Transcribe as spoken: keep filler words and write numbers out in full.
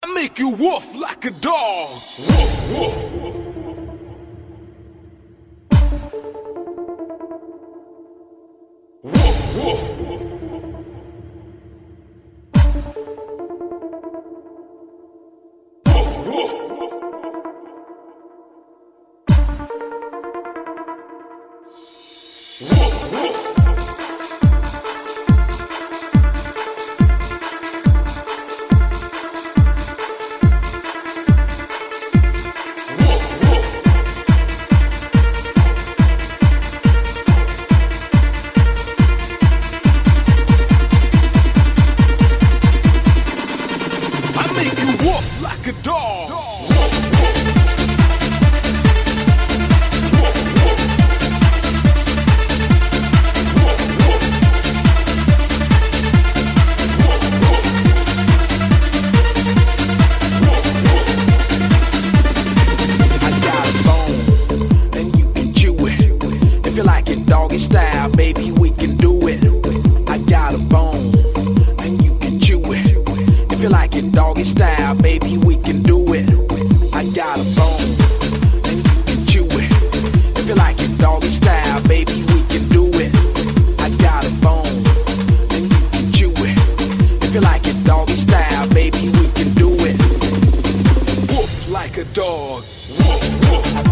I make you woof like a dog. Woof, woof. Woof, woof. Woof, woof. Woof, woof. Like a dog. Woof, woof. Woof, woof. Woof, woof. Woof, woof. Woof, woof. I got a bone, and you can chew it. If you like it doggy style, baby, we can do it. I got a bone, and you can chew it. If you like it doggy style, baby, we can do it. I got a bone, and you can chew it. If you like it doggy style, baby, we can do it. I got a bone, and you can chew it. If you like it doggy style, baby, we can do it. Woof like a dog. Woof, woof.